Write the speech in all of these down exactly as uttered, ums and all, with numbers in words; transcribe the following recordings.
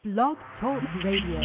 Blog Talk Radio.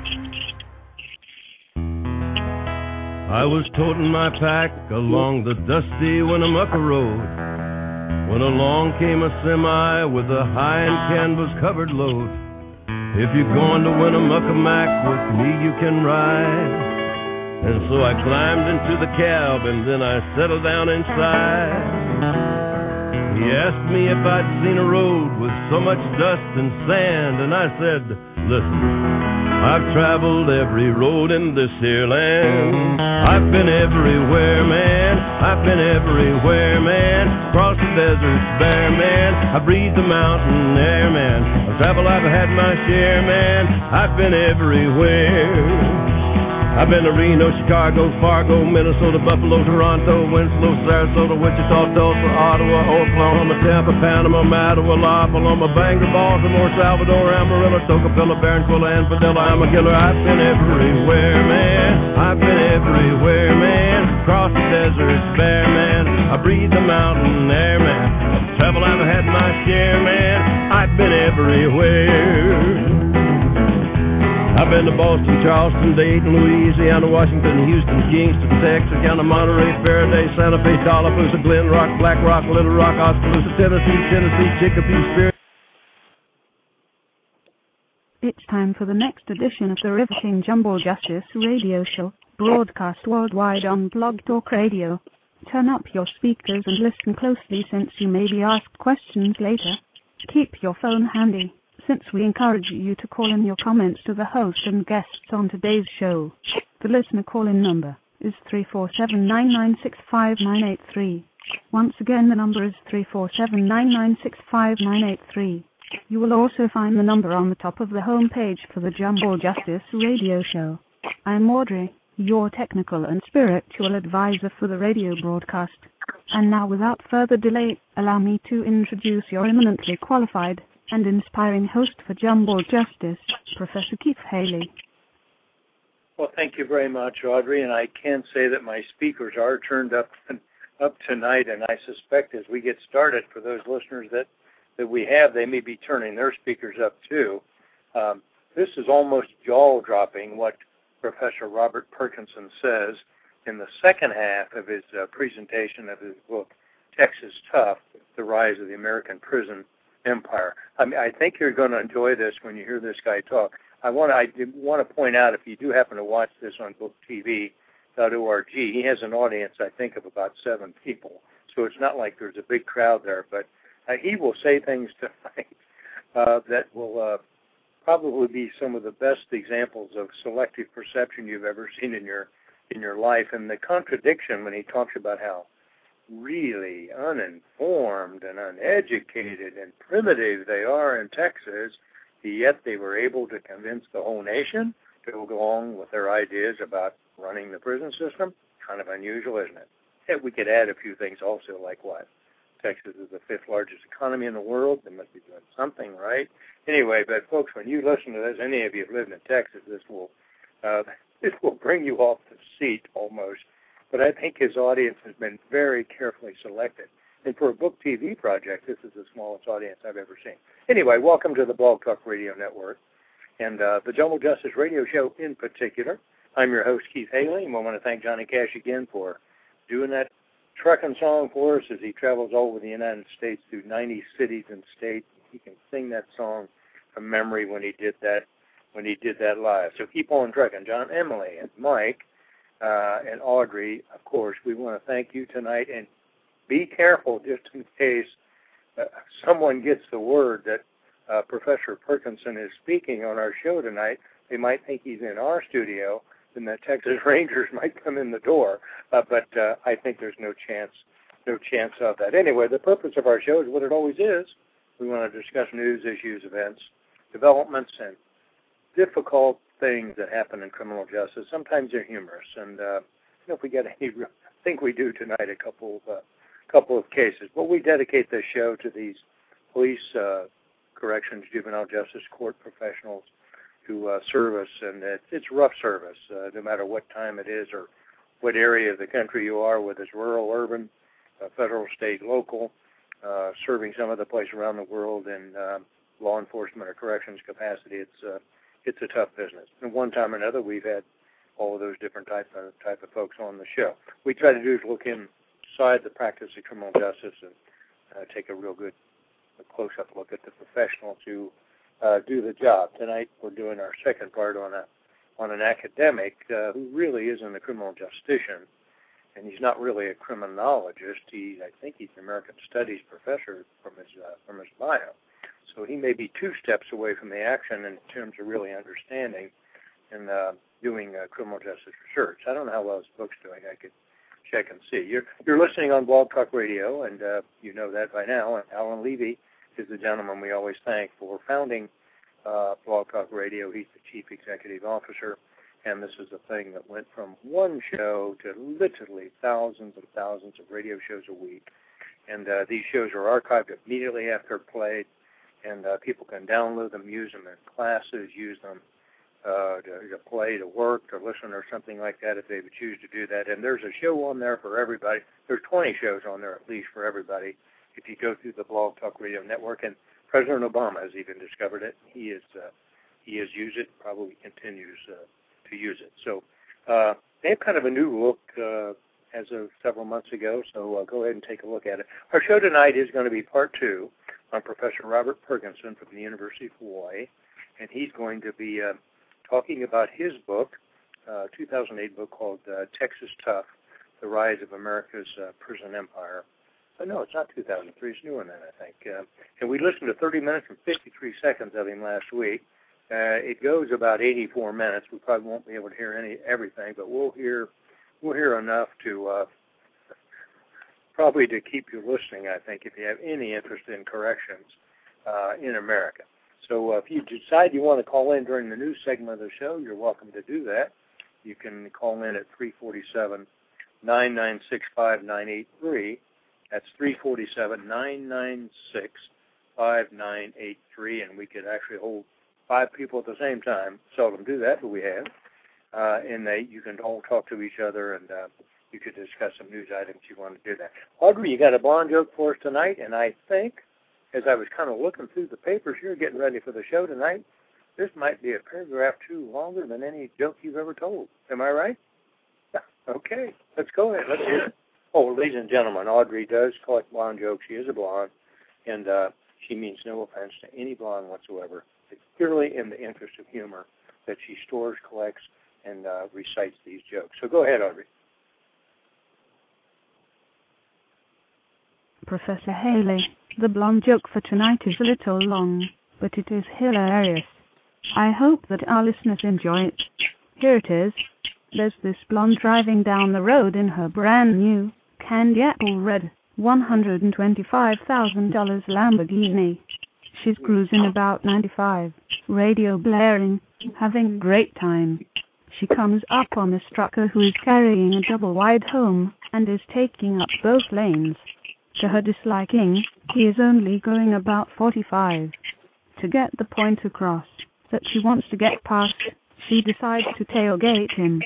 I was toting my pack along the dusty Winnemucca Road when along came a semi with a high and canvas-covered load. If you're going to Winnemucca Mac with me, you can ride. And so I climbed into the cab and then I settled down inside. He asked me if I'd seen a road with so much dust and sand, and I said, listen, I've traveled every road in this here land. I've been everywhere, man. I've been everywhere, man. Across the deserts bare, man. I breathe the mountain air, man. I've traveled, I've had my share, man. I've been everywhere. I've been to Reno, Chicago, Fargo, Minnesota, Buffalo, Toronto, Winslow, Sarasota, Wichita, Tulsa, Ottawa, Oklahoma, Tampa, Panama, Mattawa, La Paloma, Bangor, Baltimore, Salvador, Amarillo, Tocopilla, Barranquilla, and Padilla. I'm a killer. I've been everywhere, man. I've been everywhere, man. Across the deserts bare, man. I breathe the mountain air, man. Travel, I've had my share, man. I've been everywhere. I've been to Boston, Charleston, Dayton, Louisiana, Washington, Houston, Kingston, Texas, down to Monterey, Faraday, Santa Fe, Tallapoosa, Glen Rock, Black Rock, Little Rock, Oskaloosa, Tennessee, Tennessee, Chicopee, Spirit. It's time for the next edition of the Riveting Jumbo Justice Radio Show, broadcast worldwide on Blog Talk Radio. Turn up your speakers and listen closely since you may be asked questions later. Keep your phone handy, since we encourage you to call in your comments to the host and guests on today's show. The listener call-in number is three four seven, nine nine six, five nine eight three. Once again, the number is three four seven, nine nine six, five nine eight three. You will also find the number on the top of the home page for the Jumbo Justice Radio Show. I'm Audrey, your technical and spiritual advisor for the radio broadcast. And now, without further delay, allow me to introduce your eminently qualified and inspiring host for Jumbo Justice, Professor Keith Haley. Well, thank you very much, Audrey, and I can say that my speakers are turned up up tonight, and I suspect as we get started, for those listeners that, that we have, they may be turning their speakers up too. Um, this is almost jaw-dropping what Professor Robert Perkinson says in the second half of his uh, presentation of his book, Texas Tough, The Rise of the American Prison Empire. I mean, I think you're going to enjoy this when you hear this guy talk. I want to I want to point out, if you do happen to watch this on book T V dot org, he has an audience, I think, of about seven people. So it's not like there's a big crowd there, but uh, he will say things tonight uh, that will uh, probably be some of the best examples of selective perception you've ever seen in your in your life. And the contradiction when he talks about how really uninformed and uneducated and primitive they are in Texas, yet they were able to convince the whole nation to go along with their ideas about running the prison system. Kind of unusual, isn't it? Yeah, we could add a few things also, like what? Texas is the fifth largest economy in the world. They must be doing something right. Anyway, but folks, when you listen to this, any of you have lived in Texas, this will uh, this will bring you off the seat almost. But I think his audience has been very carefully selected. And for a book T V project, this is the smallest audience I've ever seen. Anyway, welcome to the Blog Talk Radio Network and uh, the Jumbo Justice Radio Show in particular. I'm your host, Keith Haley, and I want to thank Johnny Cash again for doing that trucking song for us as he travels all over the United States through ninety cities and states. He can sing that song from memory when he did that when he did that live. So keep on trucking. John, Emily, and Mike, Uh, and Audrey, of course, we want to thank you tonight, and be careful just in case uh, someone gets the word that uh, Professor Perkinson is speaking on our show tonight. They might think he's in our studio, and the Texas Rangers might come in the door, uh, but uh, I think there's no chance, no chance of that. Anyway, the purpose of our show is what it always is. We want to discuss news, issues, events, developments, and difficult things that happen in criminal justice. Sometimes they're humorous, and uh, you know, if we get any, I think we do tonight, a couple of uh, couple of cases. But we dedicate this show to these police, uh, corrections, juvenile justice court professionals who uh, serve us, and it's, it's rough service, uh, no matter what time it is or what area of the country you are, whether it's rural, urban, uh, federal, state, local, uh, serving some other place around the world, and uh, law enforcement or corrections capacity, it's uh, it's a tough business. And one time or another, we've had all of those different type of type of folks on the show. We try to do is look inside the practice of criminal justice and uh, take a real good, a close-up look at the professionals who uh, do the job. Tonight, we're doing our second part on a on an academic uh, who really isn't a criminal justician, and he's not really a criminologist. He, I think, he's an American Studies professor from his uh, from his bio. So he may be two steps away from the action in terms of really understanding and uh, doing uh, criminal justice research. I don't know how well his book's doing. I could check and see. You're you're listening on Blog Talk Radio, and uh, you know that by now. And Alan Levy is the gentleman we always thank for founding uh, Blog Talk Radio. He's the chief executive officer, and this is a thing that went from one show to literally thousands and thousands of radio shows a week. And uh, these shows are archived immediately after played, and uh, people can download them, use them in classes, use them uh, to, to play, to work, to listen, or something like that if they would choose to do that. And there's a show on there for everybody. There's twenty shows on there at least for everybody if you go through the Blog Talk Radio Network. And President Obama has even discovered it. He is uh, he has used it, probably continues uh, to use it. So uh, they have kind of a new look uh, as of several months ago, so uh, go ahead and take a look at it. Our show tonight is going to be part two on Professor Robert Perkinson from the University of Hawaii, and he's going to be uh, talking about his book, uh, two thousand eight book called uh, Texas Tough, The Rise of America's uh, Prison Empire. Oh, no, it's not two thousand three, it's newer than that, I think. Uh, and we listened to thirty minutes and fifty-three seconds of him last week. Uh, it goes about eighty-four minutes. We probably won't be able to hear any everything, but we'll hear we'll hear enough to uh, probably to keep you listening, I think, if you have any interest in corrections uh, in America. So uh, if you decide you want to call in during the news segment of the show, you're welcome to do that. You can call in at three four seven, nine nine six, five nine eight three. That's three four seven, nine nine six, five nine eight three, and we could actually hold five people at the same time. Seldom do that, but we have. Uh, and they, you can all talk to each other, and uh, you could discuss some news items you want to do that. Audrey, you got a blonde joke for us tonight, and I think, as I was kind of looking through the papers here, getting ready for the show tonight, this might be a paragraph two longer than any joke you've ever told. Am I right? Okay, let's go ahead. Let's hear it. Oh, ladies and gentlemen, Audrey does collect blonde jokes. She is a blonde, and uh, she means no offense to any blonde whatsoever. It's purely in the interest of humor that she stores, collects, and uh, recites these jokes. So go ahead, Audrey. Professor Haley, the blonde joke for tonight is a little long, but it is hilarious. I hope that our listeners enjoy it. Here it is. There's this blonde driving down the road in her brand new, candy apple red, one hundred twenty-five thousand dollars Lamborghini. She's cruising about ninety-five, radio blaring, having a great time. She comes up on this trucker who is carrying a double-wide home and is taking up both lanes. To her disliking, he is only going about forty-five. To get the point across that she wants to get past, she decides to tailgate him.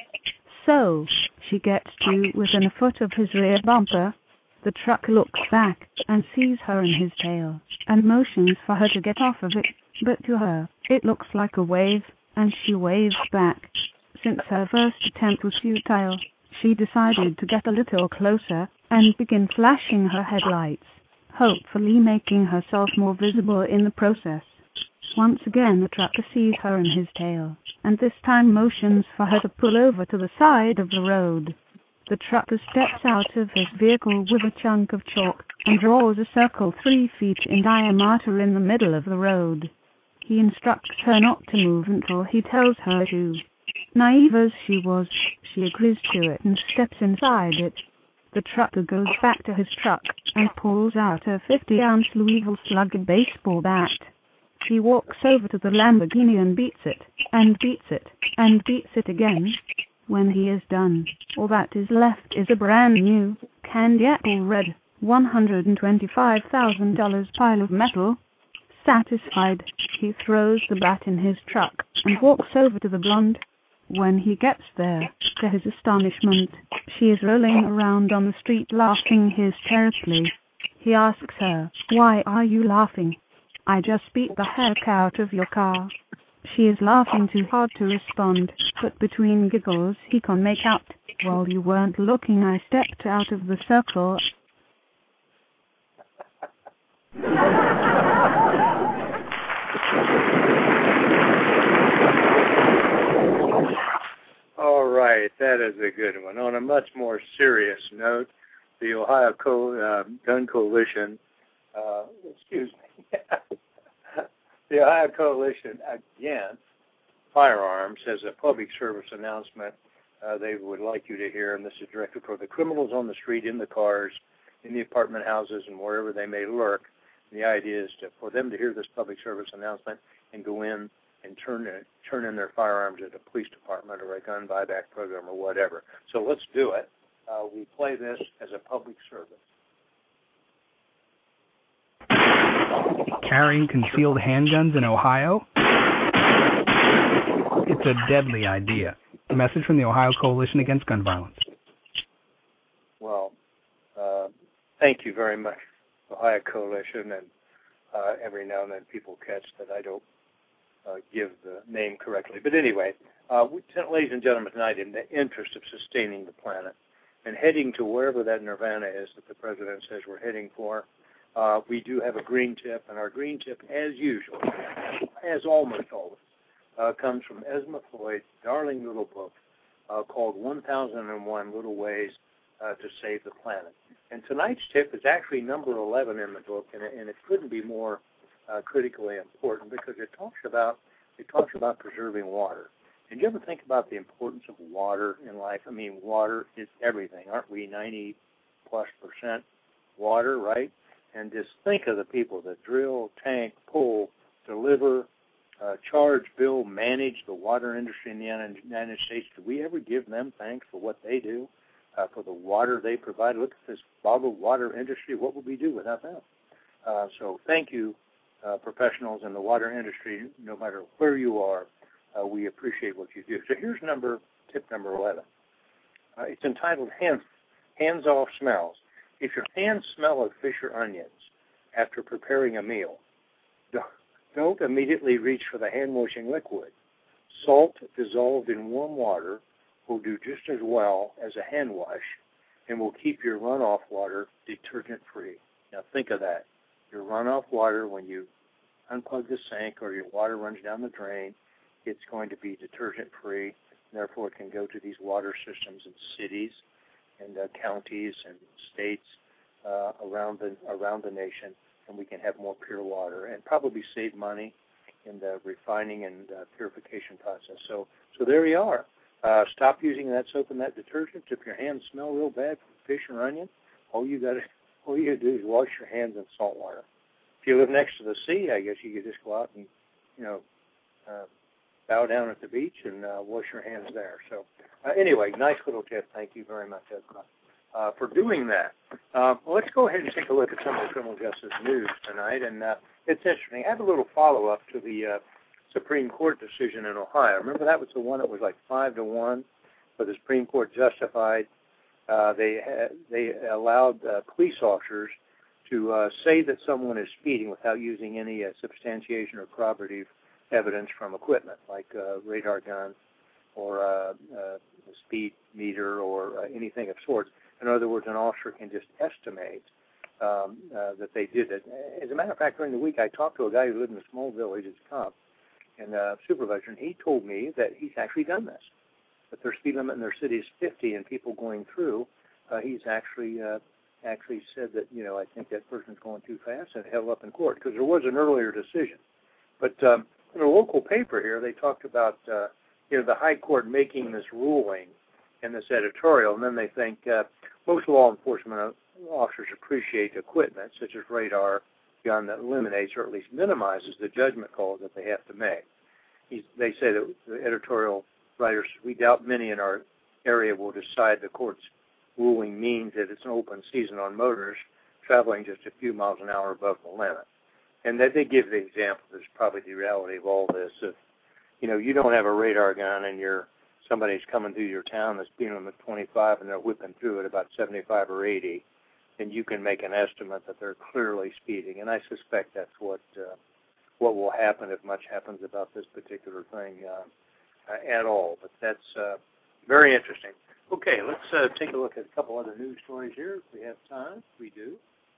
So, she gets to within a foot of his rear bumper. The truck looks back and sees her in his tail and motions for her to get off of it, but to her, it looks like a wave, and she waves back. Since her first attempt was futile, she decided to get a little closer and begin flashing her headlights, hopefully making herself more visible in the process. Once again, the trucker sees her in his tail, and this time motions for her to pull over to the side of the road. The trucker steps out of his vehicle with a chunk of chalk and draws a circle three feet in diameter in the middle of the road. He instructs her not to move until he tells her to. Naive as she was, she agrees to it and steps inside it. The trucker goes back to his truck and pulls out a fifty-ounce Louisville Slugger baseball bat. He walks over to the Lamborghini and beats it, and beats it, and beats it again. When he is done, all that is left is a brand new, candy apple red, one hundred twenty-five thousand dollars pile of metal. Satisfied, he throws the bat in his truck and walks over to the blonde. When he gets there, to his astonishment, she is rolling around on the street laughing hysterically. He asks her, "Why are you laughing?" I just beat the heck out of your car. She is laughing too hard to respond, but between giggles he can make out. While you weren't looking, I stepped out of the circle. All right, that is a good one. On a much more serious note, the Ohio Co- uh, Gun Coalition, uh, excuse me, the Ohio Coalition Against Firearms has a public service announcement uh, they would like you to hear, and this is directed for the criminals on the street, in the cars, in the apartment houses, and wherever they may lurk. And the idea is to, for them to hear this public service announcement and go in and turn in, turn in their firearms at a police department or a gun buyback program or whatever. So let's do it. Uh, we play this as a public service. Carrying concealed handguns in Ohio? It's a deadly idea. A message from the Ohio Coalition Against Gun Violence. Well, uh, thank you very much, Ohio Coalition, and uh, every now and then people catch that I don't uh, give the name correctly. But anyway, uh, we, ladies and gentlemen, tonight, in the interest of sustaining the planet and heading to wherever that nirvana is that the President says we're heading for, uh, we do have a green tip, and our green tip, as usual, as almost always, Uh, comes from Esma Floyd's darling little book uh, called one thousand one Little Ways uh, to Save the Planet. And tonight's tip is actually number eleven in the book, and it, and it couldn't be more uh, critically important because it talks about it talks about preserving water. Did you ever think about the importance of water in life? I mean, water is everything. Aren't we ninety plus percent water, right? And just think of the people that drill, tank, pull, deliver, Uh, charge, bill, manage the water industry in the United States. Do we ever give them thanks for what they do, uh, for the water they provide? Look at this bottled water industry. What would we do without them? Uh, so thank you, uh, professionals in the water industry, no matter where you are. Uh, we appreciate what you do. So here's number tip number eleven. Uh, it's entitled Hands, Hands Off Smells. If your hands smell of fish or onions after preparing a meal, don't Don't immediately reach for the hand-washing liquid. Salt dissolved in warm water will do just as well as a hand wash and will keep your runoff water detergent-free. Now think of that. Your runoff water, when you unplug the sink or your water runs down the drain, it's going to be detergent-free. Therefore, it can go to these water systems in cities and uh, counties and states uh, around the around the nation, and we can have more pure water and probably save money in the refining and uh, purification process. So, so there you are. Uh, stop using that soap and that detergent. If your hands smell real bad from fish or onion, all you got to all you got to do is wash your hands in salt water. If you live next to the sea, I guess you could just go out and, you know, uh, bow down at the beach and uh, wash your hands there. So, uh, anyway, nice little tip. Thank you very much, Edna. Uh, for doing that. Uh, well, let's go ahead and take a look at some of the criminal justice news tonight. And uh, it's interesting. I have a little follow-up to the uh, Supreme Court decision in Ohio. Remember that was the one that was like five to one, but the Supreme Court justified. Uh, they ha- they allowed uh, police officers to uh, say that someone is speeding without using any uh, substantiation or corroborative evidence from equipment like uh, radar gun or uh, uh, a speed meter or uh, anything of sorts. In other words, an officer can just estimate um, uh, that they did it. As a matter of fact, during the week, I talked to a guy who lived in a small village as a cop and a supervisor, and he told me that he's actually done this, that their speed limit in their city is fifty, and people going through, uh, he's actually uh, actually said that, you know, I think that person's going too fast and held up in court because there was an earlier decision. But um, in a local paper here, they talked about, uh, you know, the high court making this ruling in this editorial, and then they think uh, most law enforcement officers appreciate equipment such as radar gun that eliminates or at least minimizes the judgment calls that they have to make. He's, they say that the editorial writers, we doubt many in our area will decide the court's ruling means that it's an open season on motors traveling just a few miles an hour above the limit. And that they give the example that's probably the reality of all this. If, you know, you don't have a radar gun and you're somebody's coming through your town that's speeding them at twenty-five and they're whipping through at about seventy-five or eighty, then you can make an estimate that they're clearly speeding. And I suspect that's what uh, what will happen, if much happens about this particular thing uh, uh, at all. But that's uh, very interesting. Okay, let's uh, take a look at a couple other news stories here. If we have time, we do.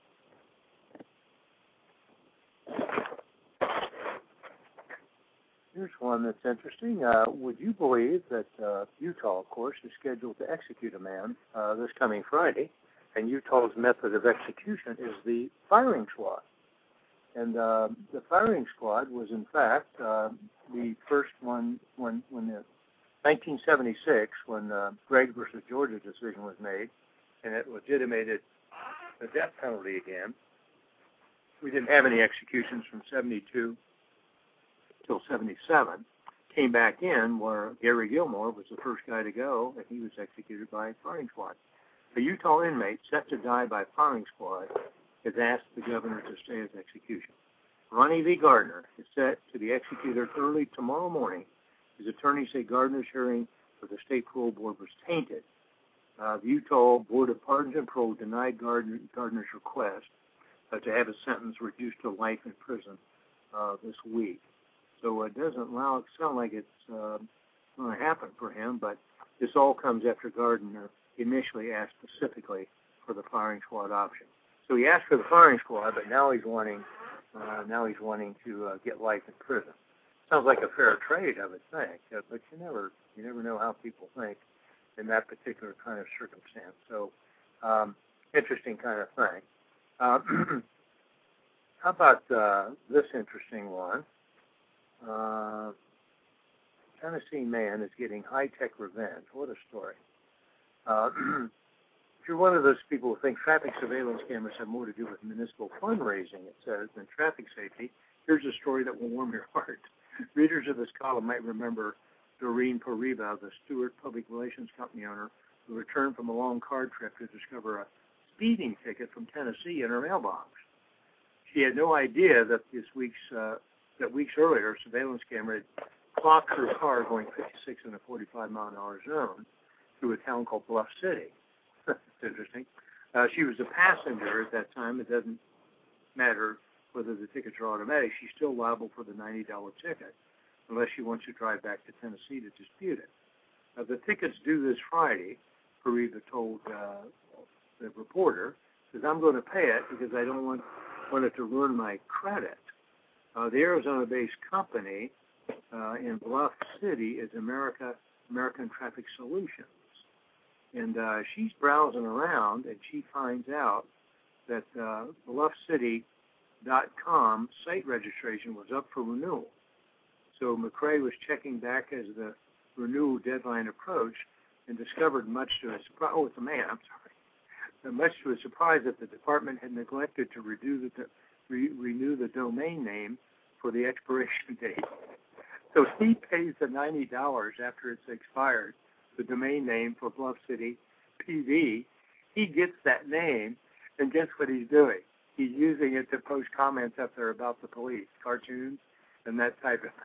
Here's one that's interesting. Uh, would you believe that uh, Utah, of course, is scheduled to execute a man uh, this coming Friday, and Utah's method of execution is the firing squad. And uh, the firing squad was, in fact, uh, the first one when, when the nineteen seventy-six, when uh, Gregg versus Georgia decision was made, and it legitimated the death penalty again. We didn't have any executions from seventy-two till seventy-seven. Came back in where Gary Gilmore was the first guy to go, and he was executed by a firing squad. A Utah inmate set to die by firing squad has asked the governor to stay his execution. Ronnie V. Gardner is set to be executed early tomorrow morning. His attorneys say Gardner's hearing for the state parole board was tainted. Uh, the Utah Board of Pardons and Parole denied Gardner, Gardner's request uh, to have his sentence reduced to life in prison uh, this week. So it doesn't allow, sound like it's uh, going to happen for him, but this all comes after Gardner initially asked specifically for the firing squad option. So he asked for the firing squad, but now he's wanting, uh, now he's wanting to uh, get life in prison. Sounds like a fair trade, I would think, uh, but you never, you never know how people think in that particular kind of circumstance. So, um, interesting kind of thing. Uh, how about uh, this interesting one? Uh, Tennessee man is getting high-tech revenge. What a story. Uh, if you're one of those people who think traffic surveillance cameras have more to do with municipal fundraising, it says, than traffic safety, here's a story that will warm your heart. Readers of this column might remember Doreen Poriba, the Stewart Public Relations Company owner, who returned from a long car trip to discover a speeding ticket from Tennessee in her mailbox. She had no idea that this week's uh, that weeks earlier, a surveillance camera had clocked her car going fifty-six in a forty-five mile an hour zone through a town called Bluff City. That's interesting. Uh, she was a passenger at that time. It doesn't matter whether the tickets are automatic. She's still liable for the ninety dollar ticket unless she wants to drive back to Tennessee to dispute it. Uh, the ticket's due this Friday, Pariba told uh, the reporter, says, I'm going to pay it because I don't want, want it to ruin my credit. Uh, the Arizona-based company uh, in Bluff City is America American Traffic Solutions. And uh, she's browsing around, and she finds out that uh, Bluff City dot com site registration was up for renewal. So McRae was checking back as the renewal deadline approached and discovered, much to his surprise, oh, it's a man, I'm sorry, much to his surprise that the department had neglected to redo the, re, renew the domain name for the expiration date. So he pays the ninety dollars after it's expired, the domain name for Bluff City P V. He gets that name, and guess what he's doing? He's using it to post comments up there about the police, cartoons, and that type of thing.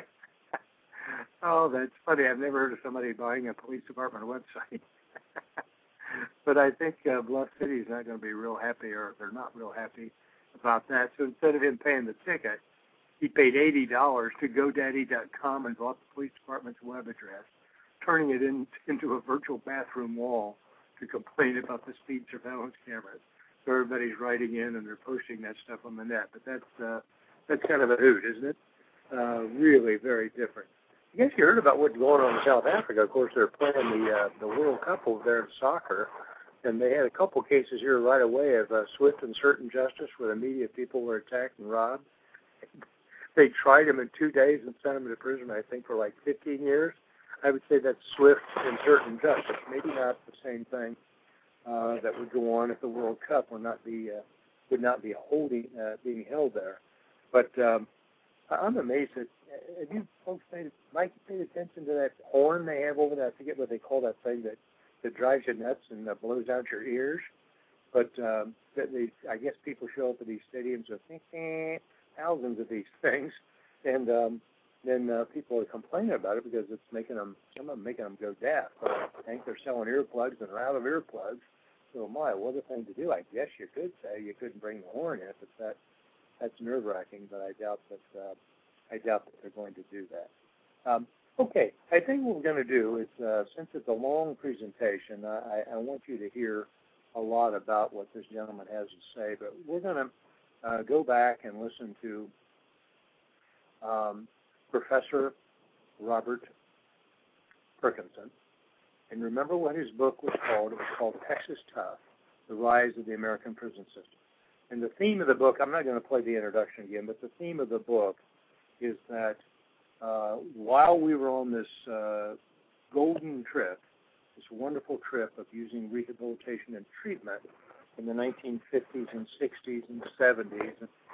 Oh, that's funny. I've never heard of somebody buying a police department website. But I think uh, Bluff City is not going to be real happy, or they're not real happy about that. So instead of him paying the ticket, he paid eighty dollars to GoDaddy dot com and bought the police department's web address, turning it in, into a virtual bathroom wall to complain about the speed surveillance cameras. So everybody's writing in and they're posting that stuff on the net. But that's uh, that's kind of a hoot, isn't it? Uh, really very different. I guess you heard about what's going on in South Africa. Of course, they're playing the uh, the World Cup over there in soccer, and they had a couple cases here right away of uh, swift and certain justice where the media people were attacked and robbed. They tried him in two days and sent him to prison, I think, for like fifteen years. I would say that's swift and certain justice. Maybe not the same thing uh, that would go on if the World Cup would not be uh, would not be holding uh, being held there. But um, I'm amazed that have you folks paid, Mike, paid attention to that horn they have over there? I forget what they call that thing that, that drives you nuts and uh, blows out your ears. But um, they, I guess people show up at these stadiums with eh, thousands of these things, and um, then uh, people are complaining about it because it's making them, some of them making them go deaf. Uh, I think they're selling earplugs and they're out of earplugs. So my, what a thing to do! I guess you could say you couldn't bring the horn in if it's that that's nerve-wracking, but I doubt that uh, I doubt that they're going to do that. Um, okay, I think what we're going to do is, uh, since it's a long presentation, I, I want you to hear a lot about what this gentleman has to say, but we're going to uh, go back and listen to um, Professor Robert Perkinson. And remember what his book was called. It was called Texas Tough, The Rise of the American Prison System. And the theme of the book, I'm not going to play the introduction again, but the theme of the book is that uh, while we were on this uh, golden trip, this wonderful trip of using rehabilitation and treatment in the nineteen fifties and sixties and seventies,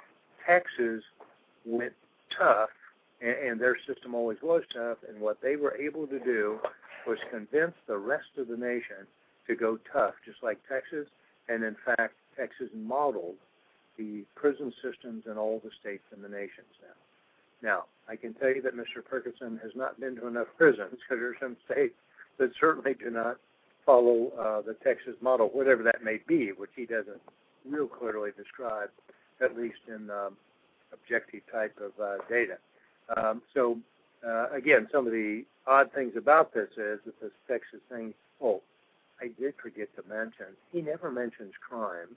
Texas went tough, and, and their system always was tough, and what they were able to do was convince the rest of the nation to go tough, just like Texas, and in fact, Texas modeled the prison systems in all the states in the nations now. Now, I can tell you that Mister Perkinson has not been to enough prisons, because there are some states that certainly do not follow uh, the Texas model, whatever that may be, which he doesn't real clearly describe, at least in um, objective type of uh, data. Um, so, uh, again, some of the odd things about this is that this Texas thing, oh, I did forget to mention, he never mentions crimes.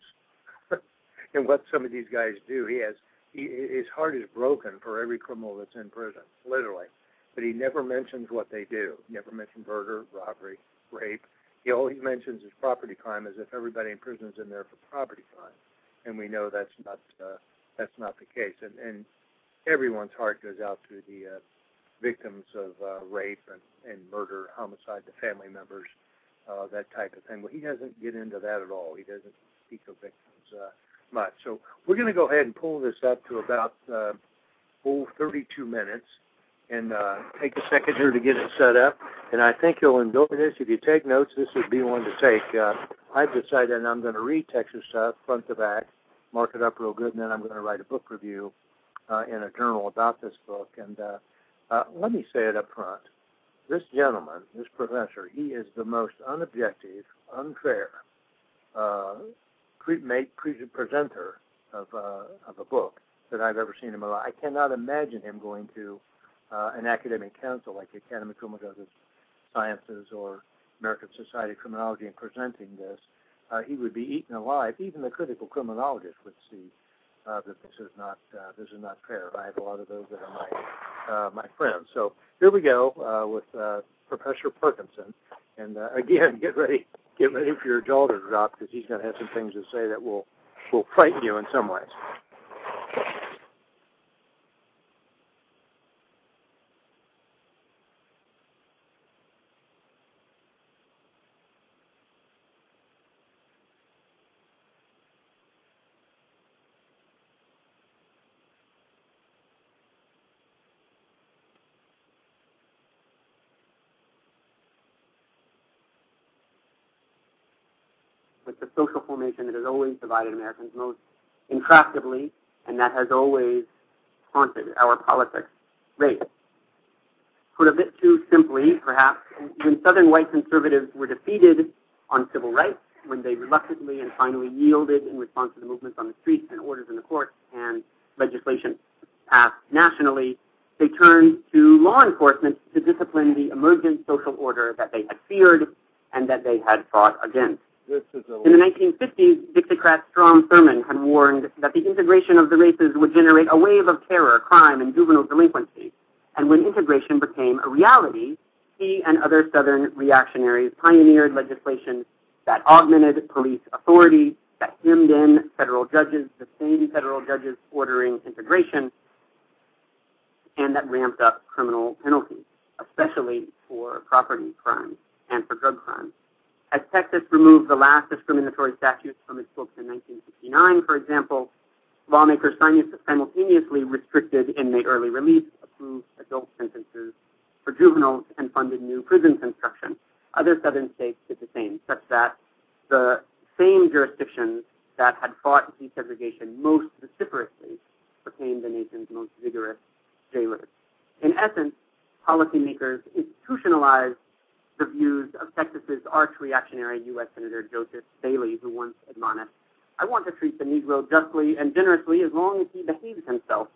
And what some of these guys do, he has, he, his heart is broken for every criminal that's in prison, literally. But he never mentions what they do. He never mentions murder, robbery, rape. He always mentions his property crime as if everybody in prison is in there for property crime. And we know that's not uh, that's not the case. And, and everyone's heart goes out to the uh, victims of uh, rape and, and murder, homicide, the family members, uh, that type of thing. Well, he doesn't get into that at all. He doesn't speak of victims uh, much. So we're going to go ahead and pull this up to about uh, oh, thirty-two minutes and uh, take a second here to get it set up. And I think you'll enjoy this. If you take notes, this would be one to take. Uh, I've decided I'm going to read Texas Tough front to back, mark it up real good, and then I'm going to write a book review uh, in a journal about this book. And uh, uh, let me say it up front. This gentleman, this professor, he is the most unobjective, unfair uh, pre- make pre- presenter of, uh, of a book that I've ever seen in my life. I cannot imagine him going to uh, an academic council like the Academy of Criminal Justice Sciences or American Society of Criminology and presenting this. Uh, he would be eaten alive. Even the critical criminologist would see uh, that this is not uh, this is not fair. I have a lot of those that are my uh, my friends. So here we go uh, with uh, Professor Perkinson. And uh, again, get ready get ready for your jaw to drop, because he's going to have some things to say that will will frighten you in some ways. With the social formation that has always divided Americans most intractably, and that has always haunted our politics, race. Put a bit too simply, perhaps, when Southern white conservatives were defeated on civil rights, when they reluctantly and finally yielded in response to the movements on the streets and orders in the courts and legislation passed nationally, they turned to law enforcement to discipline the emergent social order that they had feared and that they had fought against. This is a In the nineteen fifties, Dixiecrat Strom Thurmond had warned that the integration of the races would generate a wave of terror, crime, and juvenile delinquency. And when integration became a reality, he and other Southern reactionaries pioneered legislation that augmented police authority, that hemmed in federal judges, the same federal judges ordering integration, and that ramped up criminal penalties, especially for property crimes and for drug crimes. As Texas removed the last discriminatory statutes from its books in nineteen sixty-nine, for example, lawmakers simultaneously restricted inmate early release, approved adult sentences for juveniles, and funded new prison construction. Other southern states did the same, such that the same jurisdictions that had fought desegregation most vociferously became the nation's most vigorous jailers. In essence, policymakers institutionalized the views of Texas's arch-reactionary U S Senator Joseph Bailey, who once admonished, I want to treat the Negro justly and generously as long as he behaves himself.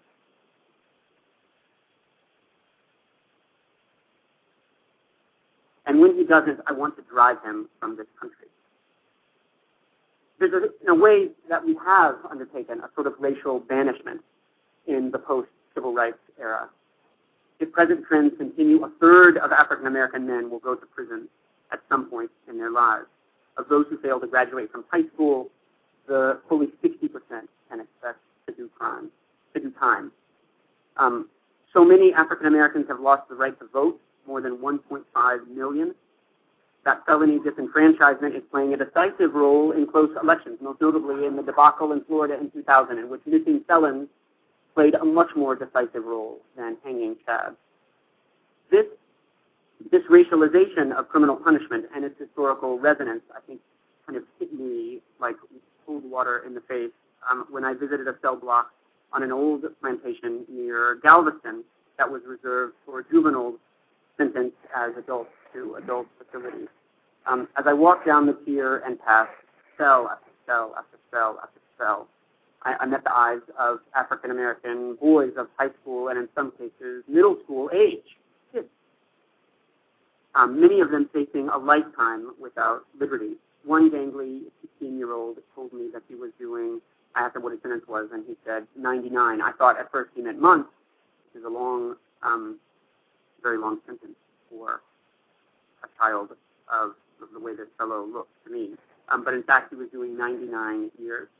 And when he doesn't, I want to drive him from this country. There's a, in a way that we have undertaken a sort of racial banishment in the post-civil rights era. If present trends continue, a third of African American men will go to prison at some point in their lives. Of those who fail to graduate from high school, the fully sixty percent can expect to do crime, to do time. Um, so many African Americans have lost the right to vote, more than one point five million. That felony disenfranchisement is playing a decisive role in close elections, most notably in the debacle in Florida in two thousand, in which missing felons played a much more decisive role than hanging chads. This, this racialization of criminal punishment and its historical resonance, I think, kind of hit me like cold water in the face um, when I visited a cell block on an old plantation near Galveston that was reserved for juveniles sentenced as adults to adult facilities. Um, as I walked down the pier and passed cell after cell after cell after cell, I, I met the eyes of African-American boys of high school and in some cases middle school age kids, um, many of them facing a lifetime without liberty. One gangly sixteen-year-old told me that he was doing, I asked him what his sentence was, and he said ninety-nine. I thought at first he meant months, which is a long, um, very long sentence for a child of the way this fellow looked to me. Um, but in fact, he was doing ninety-nine years.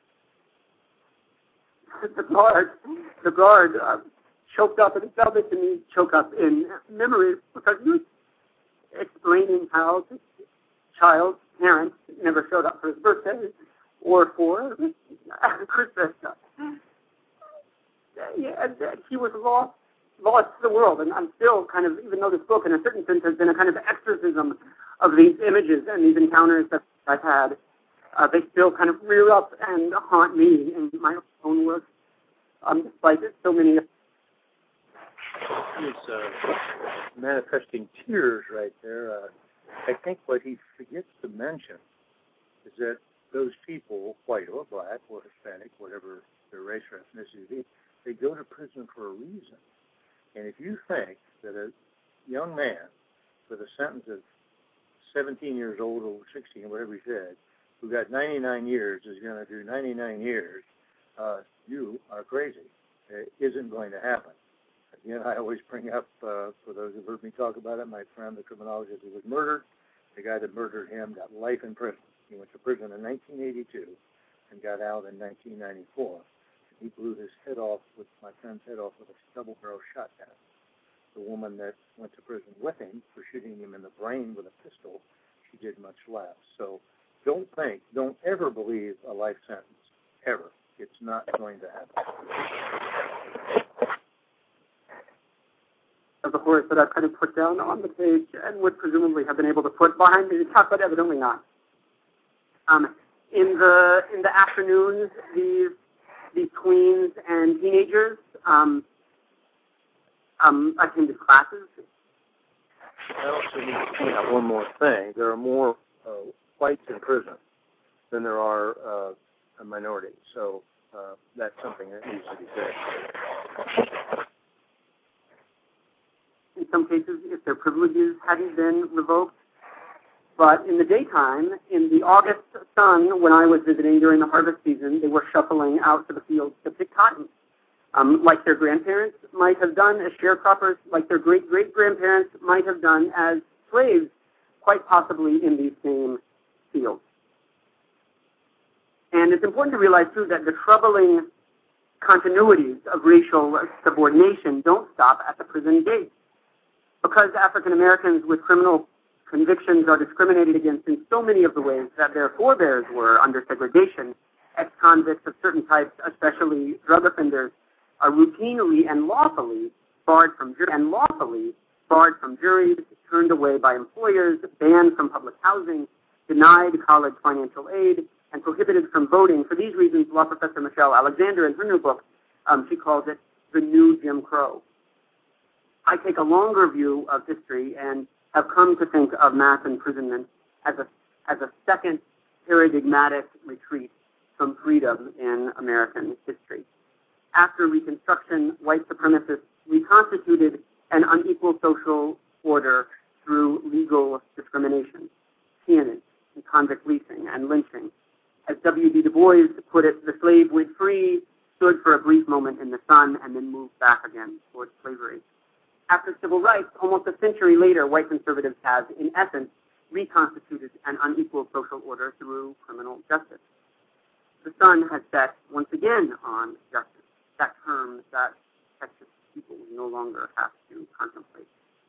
the guard, the guard uh, choked up, and it felt like to me choke up in memory because he was explaining how this child's parents never showed up for his birthday or for Christmas. Yeah, and he was lost, lost to the world, and I'm still kind of, even though this book in a certain sense has been a kind of exorcism of these images and these encounters that I've had, uh, they still kind of rear up and haunt me in my own work, um, despite so many. He's uh, manifesting tears right there. Uh, I think what he forgets to mention is that those people, white or black or Hispanic, whatever their race or ethnicity, they go to prison for a reason. And if you think that a young man with a sentence of seventeen years old or sixteen, whatever he said, who got ninety-nine years is going to do ninety-nine years, uh, you are crazy. It isn't going to happen. Again, I always bring up, uh, for those who've heard me talk about it, my friend, the criminologist who was murdered. The guy that murdered him got life in prison. He went to prison in nineteen eighty-two and got out in nineteen ninety-four. He blew his head off, with my friend's head off, with a double-barrel shotgun. The woman that went to prison with him for shooting him in the brain with a pistol, she did much less. So don't think, don't ever believe a life sentence, ever. It's not going to happen. Of the horse that I've kind of put down on the page and would presumably have been able to put behind me, but evidently not. Um, in the in the afternoons, these these tweens and teenagers um, um, attended classes. I also need to point out one more thing. There are more uh, whites in prison than there are uh, minorities. So uh, that's something that needs to be said. In some cases, if their privileges hadn't been revoked. But in the daytime, in the August sun, when I was visiting during the harvest season, they were shuffling out to the fields to pick cotton, um, like their grandparents might have done as sharecroppers, like their great-great-grandparents might have done as slaves, quite possibly in these same fields. And it's important to realize, too, that the troubling continuities of racial subordination don't stop at the prison gate. Because African Americans with criminal convictions are discriminated against in so many of the ways that their forebears were under segregation, ex-convicts of certain types, especially drug offenders, are routinely and lawfully barred from jury and lawfully barred from juries, turned away by employers, banned from public housing, denied college financial aid, and prohibited from voting. For these reasons, law professor Michelle Alexander, in her new book, um, she calls it the new Jim Crow. I take a longer view of history and have come to think of mass imprisonment as a as a second paradigmatic retreat some freedom in American history. After Reconstruction, white supremacists reconstituted an unequal social order through legal discrimination, peonage, and convict leasing, and lynching. As W D Du Bois put it, the slave went free, stood for a brief moment in the sun, and then moved back again towards slavery. After civil rights, almost a century later, white conservatives have, in essence, reconstituted an unequal social order through criminal justice. The sun has set once again on justice, that term that Texas people no longer have to contemplate.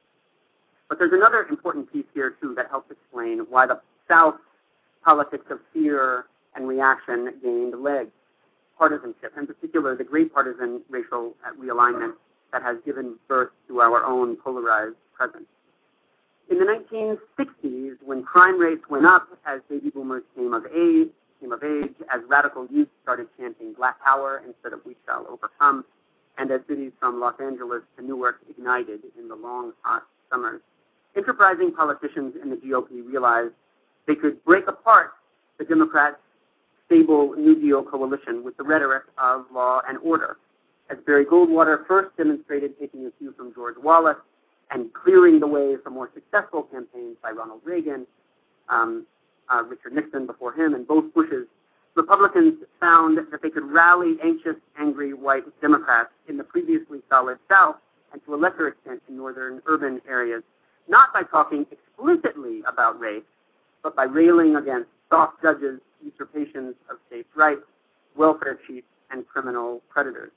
But there's another important piece here, too, that helps explain why the South's politics of fear and reaction gained legs. Partisanship, in particular the great partisan racial realignment that has given birth to our own polarized present. In the nineteen sixties, when crime rates went up as baby boomers came of age, came of age, as radical youth started chanting Black Power instead of We Shall Overcome, and as cities from Los Angeles to Newark ignited in the long, hot summers, enterprising politicians in the G O P realized they could break apart the Democrats' stable New Deal coalition with the rhetoric of law and order. As Barry Goldwater first demonstrated, taking a cue from George Wallace and clearing the way for more successful campaigns by Ronald Reagan, um, uh, Richard Nixon before him, and both Bushes, Republicans found that they could rally anxious, angry white Democrats in the previously solid South and to a lesser extent in northern urban areas, not by talking explicitly about race, but by railing against soft judges, usurpations of states' rights, welfare chiefs, and criminal predators.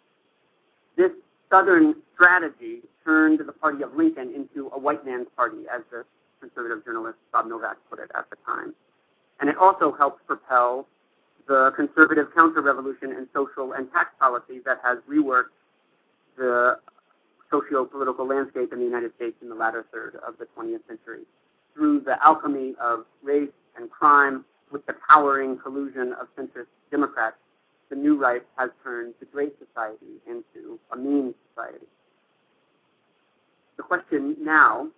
This Southern strategy turned the party of Lincoln into a white man's party, as the conservative journalist Bob Novak put it at the time. And it also helped propel the conservative counter-revolution in social and tax policy that has reworked the socio-political landscape in the United States in the latter third of the twentieth century. Through the alchemy of race and crime, with the towering collusion of centrist Democrats, the new right has turned the great society into a mean society. The question now,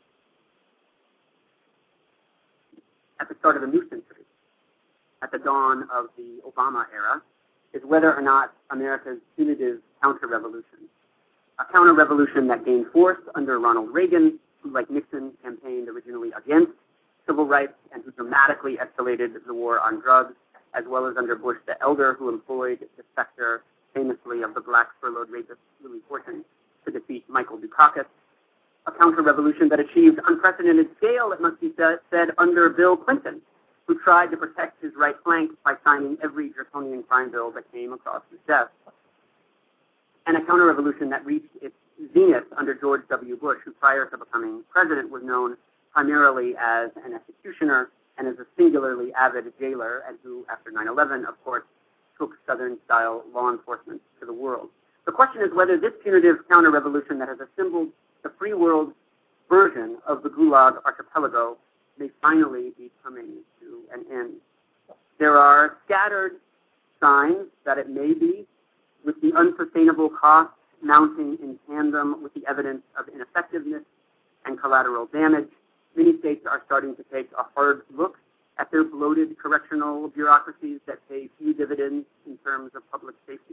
at the start of a new century, at the dawn of the Obama era, is whether or not America's punitive counter-revolution, a counter-revolution that gained force under Ronald Reagan, who, like Nixon, campaigned originally against civil rights and who dramatically escalated the war on drugs, as well as under Bush the Elder, who employed the specter famously of the black furloughed rapist Willie Horton to defeat Michael Dukakis, a counter-revolution that achieved unprecedented scale, it must be said, under Bill Clinton, who tried to protect his right flank by signing every draconian crime bill that came across his desk, and a counter-revolution that reached its zenith under George W. Bush, who prior to becoming president was known primarily as an executioner and as a singularly avid jailer, and who, after nine eleven, of course, took Southern-style law enforcement to the world. The question is whether this punitive counter-revolution that has assembled the free world version of the Gulag archipelago may finally be coming to an end. There are scattered signs that it may be, with the unsustainable costs mounting in tandem with the evidence of ineffectiveness and collateral damage. Many states are starting to take a hard look at their bloated correctional bureaucracies that pay few dividends in terms of public safety.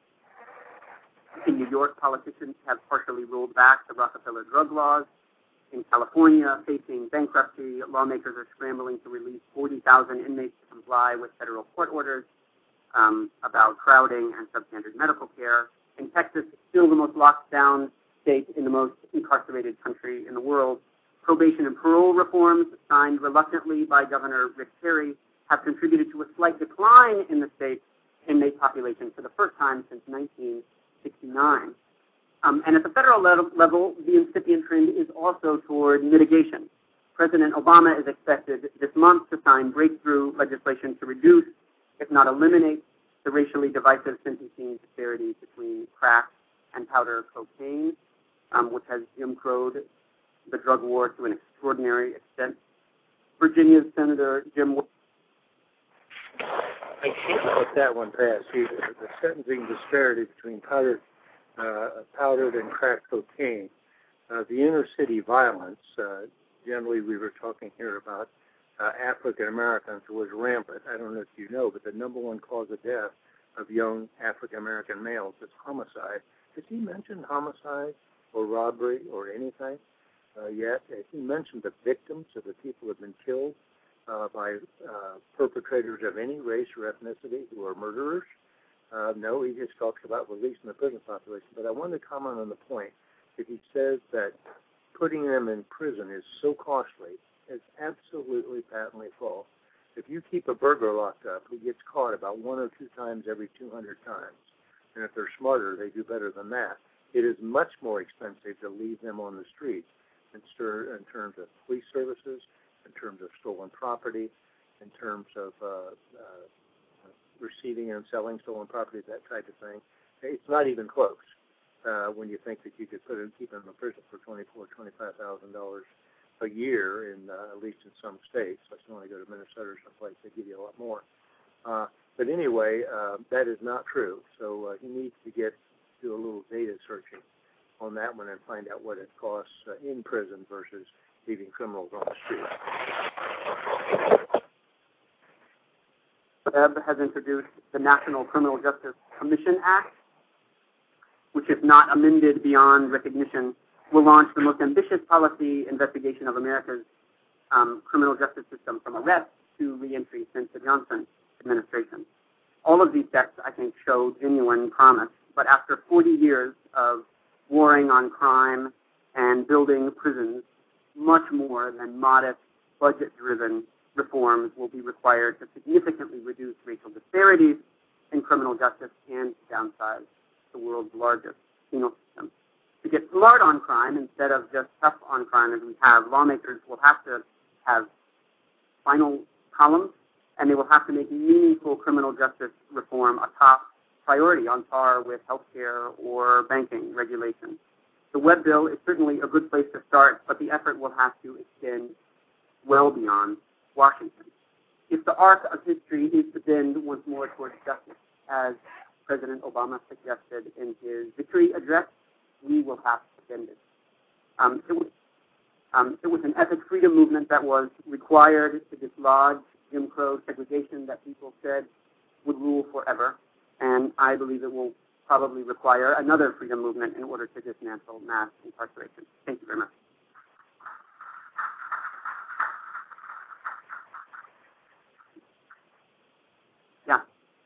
In New York, politicians have partially rolled back the Rockefeller drug laws. In California, facing bankruptcy, lawmakers are scrambling to release forty thousand inmates to comply with federal court orders um, about crowding and substandard medical care. In Texas, still the most locked down state in the most incarcerated country in the world, probation and parole reforms, signed reluctantly by Governor Rick Perry, have contributed to a slight decline in the state's inmate population for the first time since nineteen sixty-nine. Um, and at the federal level, level, the incipient trend is also toward mitigation. President Obama is expected this month to sign breakthrough legislation to reduce, if not eliminate, the racially divisive sentencing disparities between crack and powder cocaine, um, which has Jim Crowed the drug war to an extraordinary extent. Virginia's Senator Jim. I can't let that one pass either. The sentencing disparity between powdered, uh, powdered and crack cocaine, uh, the inner city violence. Uh, generally, we were talking here about uh, African Americans was rampant. I don't know if you know, but the number one cause of death of young African American males is homicide. Has he mentioned homicide or robbery or anything uh, yet? Has he mentioned the victims of the people who have been killed uh, by uh, perpetrators of any race or ethnicity who are murderers? Uh, no, he just talks about releasing the prison population. But I want to comment on the point that he says that putting them in prison is so costly. It's absolutely patently false. If you keep a burglar locked up, he gets caught about one or two times every two hundred times. And if they're smarter, they do better than that. It is much more expensive to leave them on the street in, stir, in terms of police services, in terms of stolen property, in terms of uh, uh, receiving and selling stolen property, that type of thing. It's not even close uh, when you think that you could put in, keep them in prison for twenty-four thousand dollars, twenty-five thousand dollars a year, in uh, at least in some states. Let's only go to Minnesota or someplace, they give you a lot more. Uh, but anyway, uh, that is not true. So uh, he needs to get do a little data searching on that one and find out what it costs uh, in prison versus leaving criminals on the street. Webb has introduced the National Criminal Justice Commission Act, which, if not amended beyond recognition, will launch the most ambitious policy investigation of America's um, criminal justice system from arrest to reentry since the Johnson administration. All of these steps, I think, show genuine promise, but after forty years of warring on crime and building prisons, much more than modest, budget-driven reforms will be required to significantly reduce racial disparities in criminal justice and downsize the world's largest penal system. To get smart on crime instead of just tough on crime as we have, lawmakers will have to have final columns, and they will have to make meaningful criminal justice reform a top priority on par with healthcare or banking regulation. The Webb bill is certainly a good place to start, but the effort will have to extend well beyond Washington. If the arc of history is to bend once more towards justice, as President Obama suggested in his victory address, we will have to bend it. Um, it, was, um, it was an epic freedom movement that was required to dislodge Jim Crow segregation that people said would rule forever, and I believe it will probably require another freedom movement in order to dismantle mass incarceration. Thank you very much. Yeah.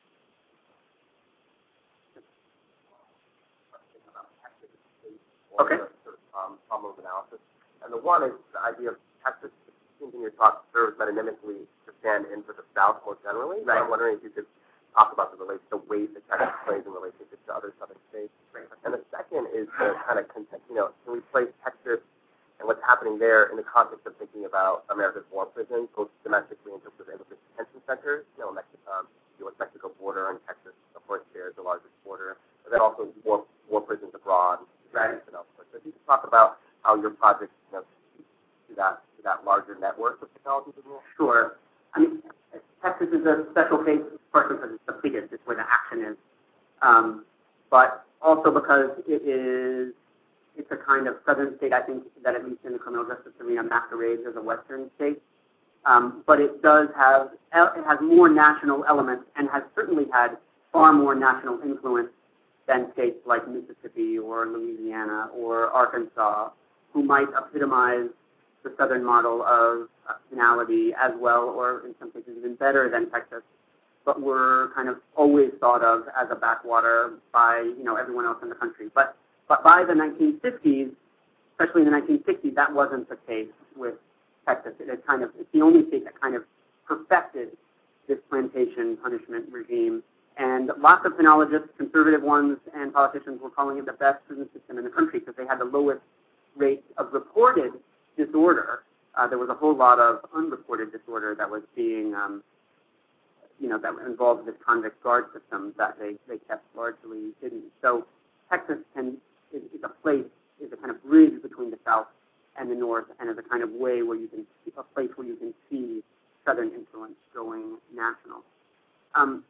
Okay. Um, problem of analysis. And the one is the idea of Texas, seems in your talk, serves metonymically to stand in for the South more generally. Right. So I'm wondering if you could talk about the relation, the ways that Texas plays in relationship to other southern states. Right. And the second is the kind of, you know, can we place Texas and what's happening there in the context of thinking about America's war prisons, both domestically and in terms of immigrant detention centers, you know, Mexico, um, U S Mexico border, and Texas, of course, shares the largest border, but then also war, war prisons abroad. Right. And elsewhere. So if you could talk about how your project, you know, to that to that larger network of technologies as well. Sure. I mean, Texas is a special case, first because it's the biggest, it's where the action is, um, but also because it is, it's a kind of southern state, I think, that at least in the criminal justice arena masquerades as a western state. Um, but it does have, it has more national elements and has certainly had far more national influence than states like Mississippi or Louisiana or Arkansas, who might epitomize the southern model of finality as well, or in some cases even better than Texas, but were kind of always thought of as a backwater by, you know, everyone else in the country. But but by the nineteen fifties, especially in the nineteen sixties, that wasn't the case with Texas. It had kind of, it's the only state that kind of perfected this plantation punishment regime. And lots of penologists, conservative ones, and politicians were calling it the best prison system in the country because they had the lowest rate of reported disorder. Uh, there was a whole lot of unreported disorder that was being, um, you know, that involved this convict guard system that they, they kept largely hidden. So Texas can, is, is a place, is a kind of bridge between the South and the North, and is a kind of way where you can, a place where you can see Southern influence going national. Um,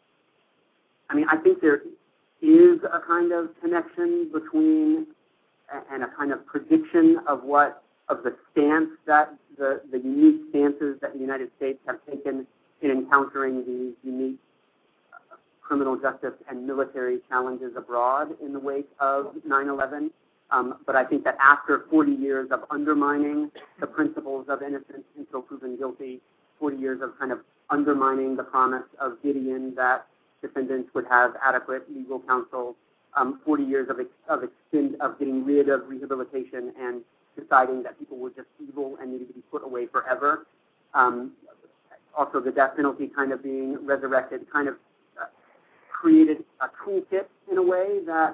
I mean, I think there is a kind of connection between and a kind of prediction of what, of the stance that the, the unique stances that the United States have taken in encountering these unique uh, criminal justice and military challenges abroad in the wake of nine eleven. Um, but I think that after forty years of undermining the principles of innocence until proven guilty, forty years of kind of undermining the promise of Gideon that defendants would have adequate legal counsel, um, forty years of, ex- of, extend, of getting rid of rehabilitation and deciding that people were just evil and needed to be put away forever. Um, also, the death penalty kind of being resurrected kind of uh, created a toolkit in a way that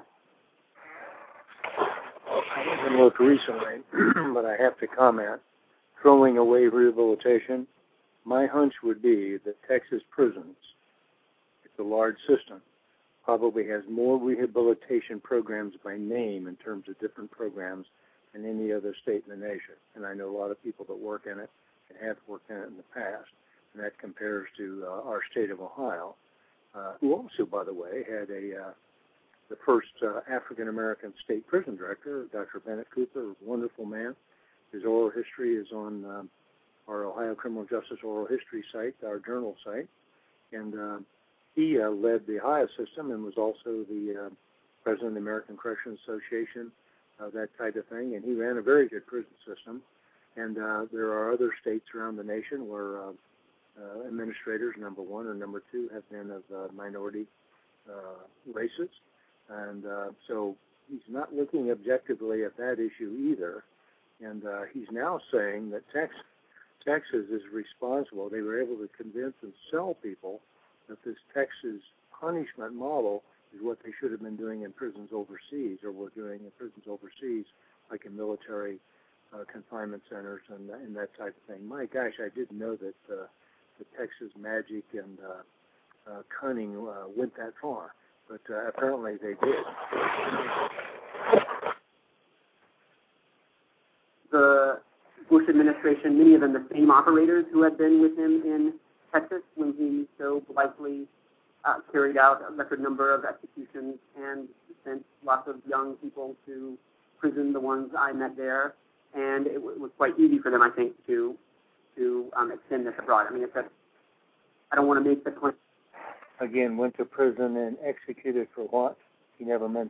I haven't looked recently, but I have to comment. Throwing away rehabilitation, my hunch would be that Texas prisons, it's a large system, probably has more rehabilitation programs by name in terms of different programs than any other state in the nation. And I know a lot of people that work in it and have worked in it in the past, and that compares to uh, our state of Ohio, uh, who also, by the way, had a uh, the first uh, African-American state prison director, Doctor Bennett Cooper, a wonderful man. His oral history is on um, our Ohio Criminal Justice Oral History site, our journal site. And uh, he uh, led the Ohio system and was also the uh, president of the American Corrections Association, uh, that type of thing. And he ran a very good prison system. And uh, there are other states around the nation where uh, uh, administrators, number one or number two, have been of uh, minority uh, races. And uh, so he's not looking objectively at that issue either. And uh, he's now saying that Texas, Texas is responsible. They were able to convince and sell people that this Texas punishment model is what they should have been doing in prisons overseas, or were doing in prisons overseas, like in military uh, confinement centers and, and that type of thing. My gosh, I didn't know that uh, the Texas magic and uh, uh, cunning uh, went that far. But uh, apparently they did. The Bush administration, many of them the same operators who had been with him in Texas when he so blithely uh, carried out a record number of executions and sent lots of young people to prison, the ones I met there. And it, w- it was quite easy for them, I think, to to um, extend this abroad. I mean, it's a, I don't want to make the claim. Again, went to prison and executed for what? He never mentioned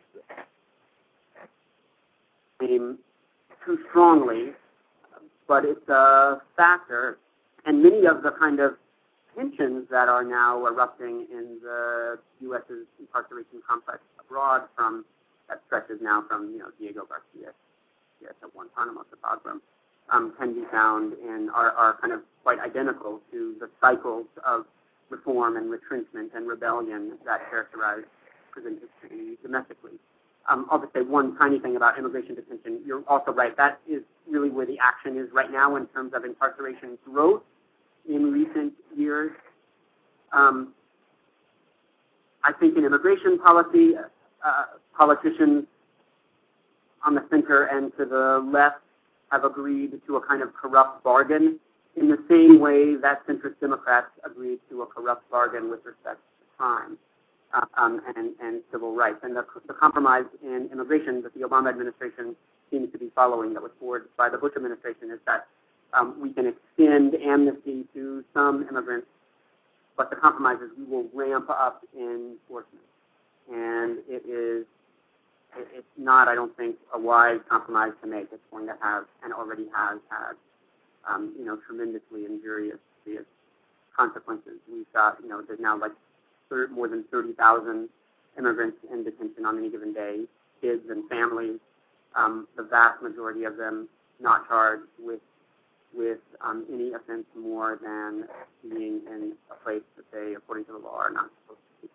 it. Name too strongly, but it's a factor. And many of the kind of tensions that are now erupting in the U S's incarceration complex abroad, from that stretches now from, you know, Diego Garcia, yes, at Guantanamo to Bagram, um, can be found in are, are kind of quite identical to the cycles of reform and retrenchment and rebellion that characterize prison history domestically. Um, I'll just say one tiny thing about immigration detention. You're also right. That is really where the action is right now in terms of incarceration growth in recent years. Um, I think in immigration policy, uh, politicians on the center and to the left have agreed to a kind of corrupt bargain in the same way that centrist Democrats agreed to a corrupt bargain with respect to crime uh, um, and, and civil rights. And the, the compromise in immigration that the Obama administration seems to be following, that was forwarded by the Bush administration, is that um, we can extend amnesty to some immigrants, but the compromise is we will ramp up enforcement. And it is it, it's not, I don't think, a wise compromise to make. It's going to have, and already has had, Um, you know, tremendously injurious consequences. We've got, you know, there's now like thir- more than thirty thousand immigrants in detention on any given day, kids and families, um, the vast majority of them not charged with with um, any offense more than being in a place that they, according to the law, are not supposed to be.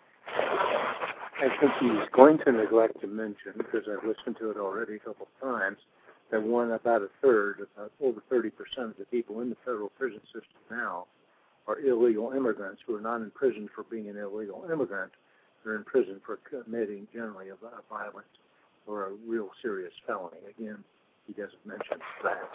I think he's going to neglect to mention, because I've listened to it already a couple of times, that one about a third, about over thirty percent of the people in the federal prison system now are illegal immigrants who are not in prison for being an illegal immigrant. They're in prison for committing generally a, a violence or a real serious felony. Again, he doesn't mention that.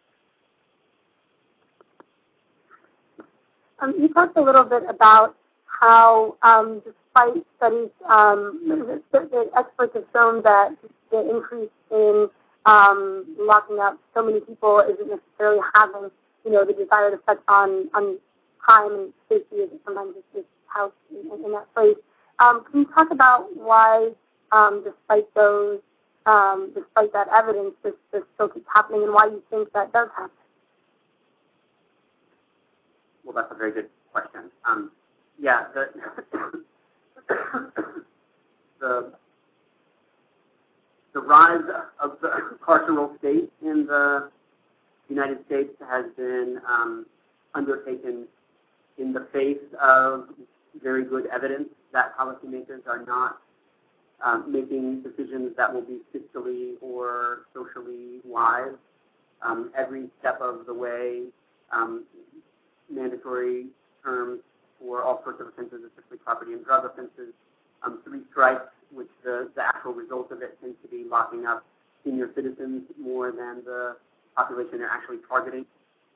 Um, you talked a little bit about how, um, despite studies, um, the, the experts have shown that the increase in um, locking up so many people isn't necessarily having, you know, the desired effect on, on crime and safety as it sometimes is housed in, in that place. Um, can you talk about why, um, despite those, um, despite that evidence, this, this still keeps happening, and why you think that does happen? Well, that's a very good question. Um, yeah, the, the the rise of the carceral state in the United States has been um, undertaken in the face of very good evidence that policymakers are not um, making decisions that will be fiscally or socially wise. Um, every step of the way, um, mandatory terms for all sorts of offenses, especially property and drug offenses, um, three strikes, which the, the actual result of it tends to be locking up senior citizens more than the population they're actually targeting.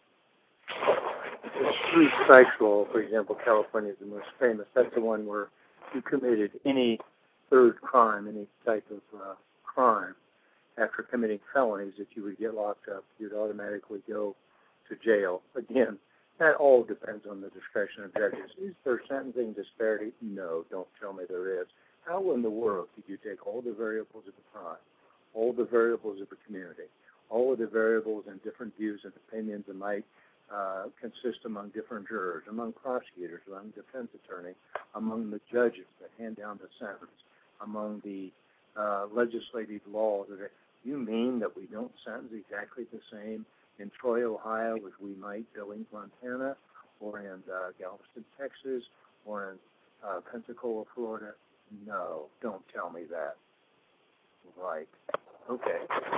The three strikes law, for example, California is the most famous. That's the one where you committed any third crime, any type of uh, crime, after committing felonies, that you would get locked up. You'd automatically go to jail. Again, that all depends on the discretion of judges. Is there sentencing disparity? No, don't tell me there is. How in the world could you take all the variables of the crime, all the variables of the community, all of the variables and different views and opinions that might uh, consist among different jurors, among prosecutors, among defense attorneys, among the judges that hand down the sentence, among the uh, legislative laws? That you mean that we don't sentence exactly the same in Troy, Ohio, as we might Billings, Montana, or in uh, Galveston, Texas, or in uh, Pensacola, Florida? No, don't tell me that. Right. Okay.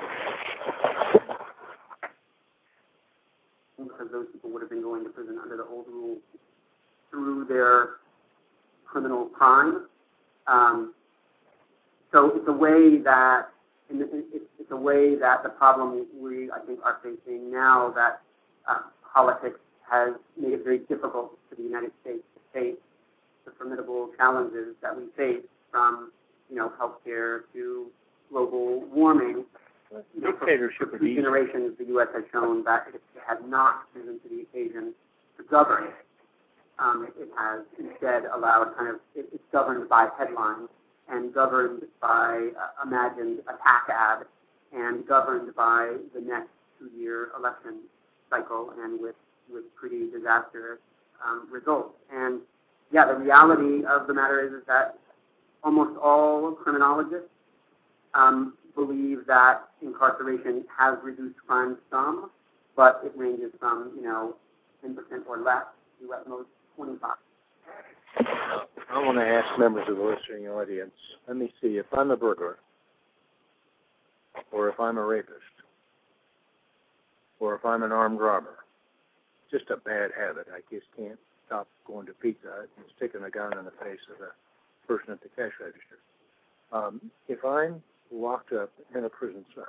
Because those people would have been going to prison under the old rules through their criminal crime. Um, so it's a way that it's a way that the problem we, I think, are facing now, that uh, politics has made it very difficult for the United States to face the formidable challenges that we face, from, you know, healthcare to global warming. You know, Dictatorship for, for two generations, the U S has shown that it has not risen to the occasion to govern. Um, it has instead allowed kind of, it, it's governed by headlines, and governed by uh, imagined attack ad, and governed by the next two-year election cycle, and with, with pretty disastrous um, results. And yeah, the reality of the matter is, is that almost all criminologists um, believe that incarceration has reduced crime some, but it ranges from, you know, ten percent or less to at most twenty-five. I want to ask members of the listening audience, let me see, if I'm a burglar, or if I'm a rapist, or if I'm an armed robber, just a bad habit. I just can't stop going to Pizza Hut and sticking a gun in the face of the person at the cash register. Um, if I'm locked up in a prison cell,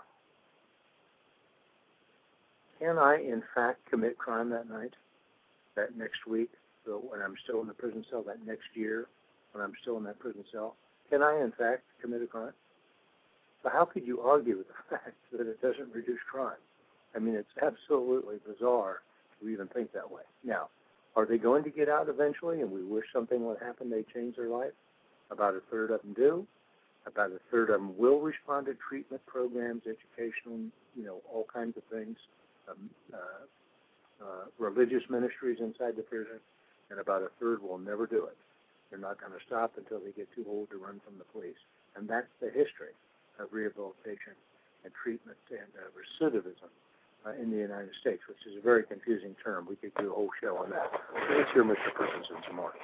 can I, in fact, commit crime that night, that next week, so when I'm still in the prison cell, that next year, when I'm still in that prison cell? Can I, in fact, commit a crime? So how could you argue with the fact that it doesn't reduce crime? I mean, it's absolutely bizarre to even think that way. Now, are they going to get out eventually, and we wish something would happen, they change their life? About a third of them do. About a third of them will respond to treatment programs, educational, you know, all kinds of things, um, uh, uh, religious ministries inside the prison, and about a third will never do it. They're not going to stop until they get too old to run from the police. And that's the history of rehabilitation and treatment and uh, recidivism uh, in the United States, which is a very confusing term. We could do a whole show on that. Let's hear Mister Perkinson some more.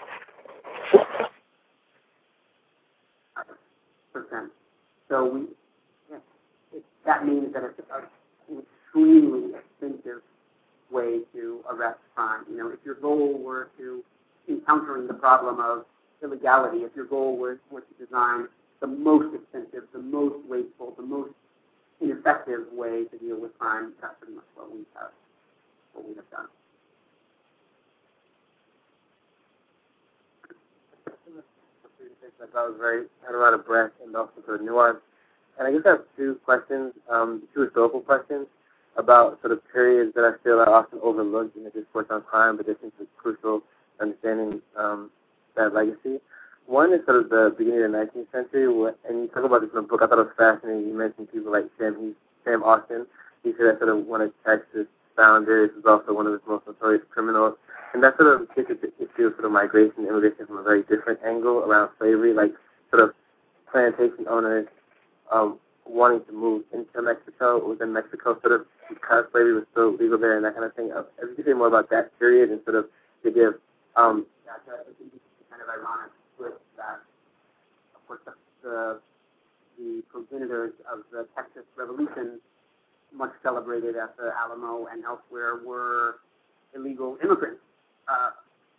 Percent. So we, yeah, it, that means that it's an extremely expensive way to arrest crime. You know, if your goal were to, encountering the problem of illegality, if your goal were, were to design the most expensive, the most wasteful, the most ineffective way to deal with crime, that's pretty much what we have, what we have done. I thought was very, had a lot of breadth and also sort of nuance. And I guess I have two questions, um, two historical questions about sort of periods that I feel are often overlooked in the discourse on crime, but I think it's crucial understanding um, that legacy. One is sort of the beginning of the nineteenth century, and you talk about this in the book. I thought it was fascinating. You mentioned people like Sam, Sam Austin. He said that's sort of one of Texas' founders. He was also one of his most notorious criminals. And that sort of gets at the issue of sort of migration and immigration from a very different angle around slavery, like sort of plantation owners um, wanting to move into Mexico, within Mexico, sort of because slavery was still legal there and that kind of thing. Uh, if you could say more about that period and sort of the idea of um, yeah, it's kind of ironic with that. Of course, the, the, the progenitors of the Texas Revolution, much celebrated at the Alamo and elsewhere, were illegal immigrants uh,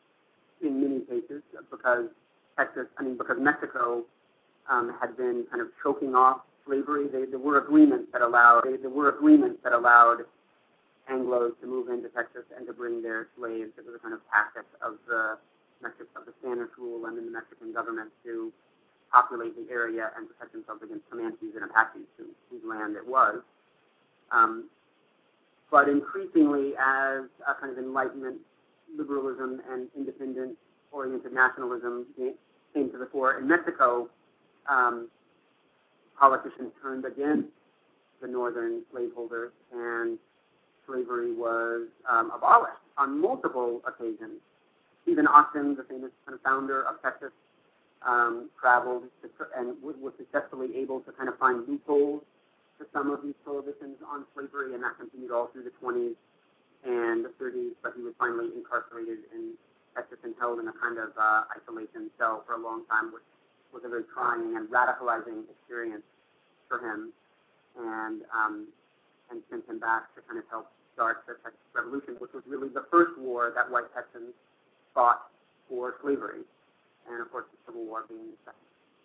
in many cases because Texas, I mean, because Mexico um, had been kind of choking off slavery. They, there were agreements that allowed they, there were agreements that allowed Anglos to move into Texas and to bring their slaves. It was a kind of tactic of the Mexican, of the Spanish rule and then the Mexican government to populate the area and protect themselves against Comanches and Apaches, who, whose land it was. Um, but increasingly, as a kind of Enlightenment liberalism and independent-oriented nationalism came to the fore in Mexico, um, politicians turned against the northern slaveholders, and slavery was um, abolished on multiple occasions. Stephen Austin, the famous kind of founder of Texas, um, traveled to, and was successfully able to kind of find loopholes to some of these prohibitions on slavery, and that continued all through the twenties and the thirties, but he was finally incarcerated in Texas and held in a kind of uh, isolation cell for a long time, which was a very trying and radicalizing experience for him, and um, and sent him back to kind of help start the Texas Revolution, which was really the first war that white Texans fought for slavery, and of course the Civil War being the second.